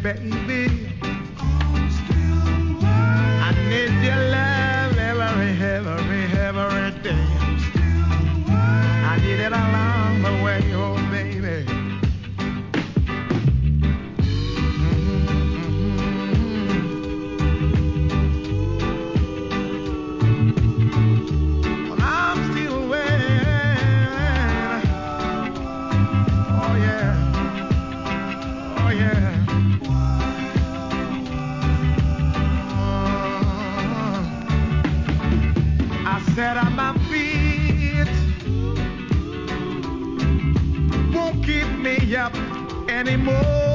baby. I need your love every day. I need it along the way, oh baby. Well, I'm still waiting. Oh yeah, oh yeah. I said on my feet won't keep me up anymore.